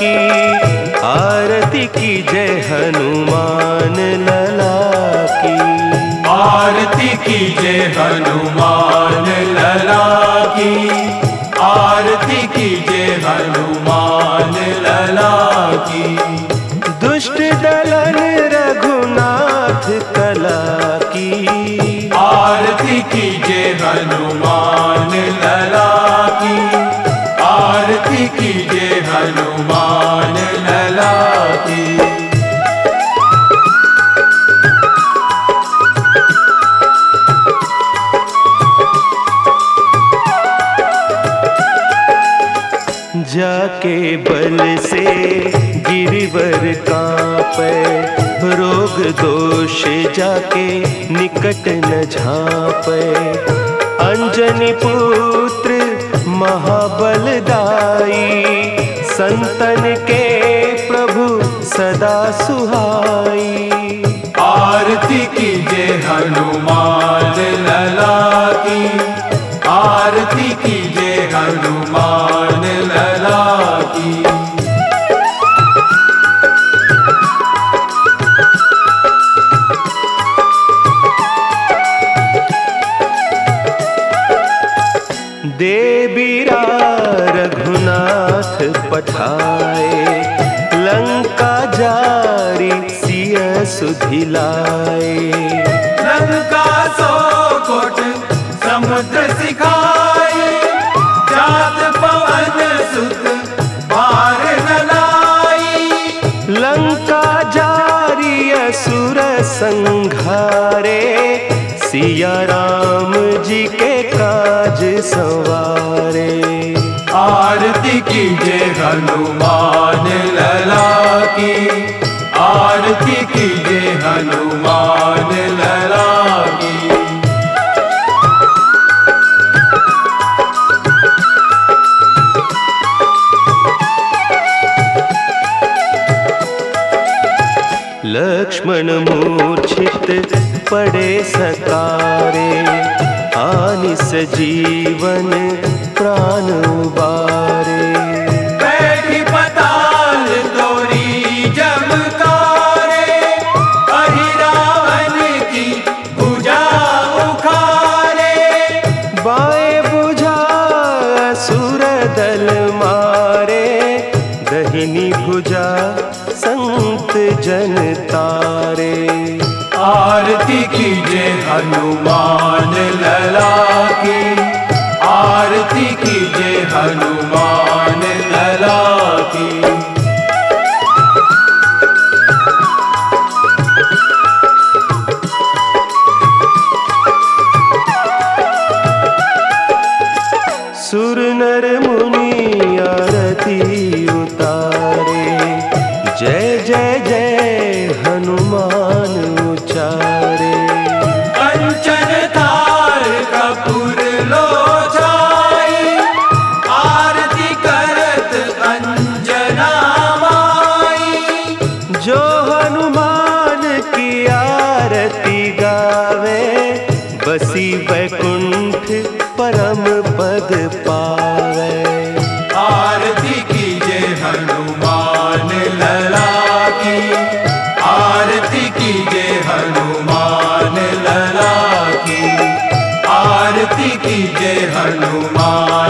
की, आरती कीजय हनुमान लला की। आरती कीजय हनुमान लला की, आरती कीजय हनुमान लला की। दुष्ट दलन रघुनाथ कला की, आरती कीजय हनुमान लला की, आरती कीजय हनुमान लला की। जाके बल से गिरिवर कांपे, रोग दोष जाके निकट न झांपे। अंजनी पुत्र महाबलदाई, संतन के प्रभु सदा सुहाई। आरती कीजय हनुमान लला की, आरती कीजय हनुमान लला की। देबीरा रघुनाथ पठाए, लंका जारी सिय सुधिलाए। लंका सो कोट समुद्र सिखाए, जात पवन सुत पार न लाई। लंका जारी असुर संघारे, सिया राम जी के काज संवारे। आरती कीजय हनुमान लला की, आरती कीजय हनुमान लला की। लक्ष्मण मूर्छित पड़े सकारे, आनिस जीवन प्राण उबारे। बैठी पताल तोरी जमकारे, अहि रावण की भुजा उखारे। बाएं भुजा असुर दल मारे, दहिनी भुजा संत जन तारे। आरती कीजय हनुमान लला की, आरती कीजय हनुमान लला की। सुर नर मुनि आरती उतारे, जय जय जय हनुमान उचारे। कंचन थाल कपूर लोचाई, आरती करत अंजना माई। जो हनुमान की आरती गावे, बसी वैकुंठ परम पद पावे। आरती कीजय हनुमान लला की, आरती कीजय हनुमान लला की, आरती कीजय हनुमान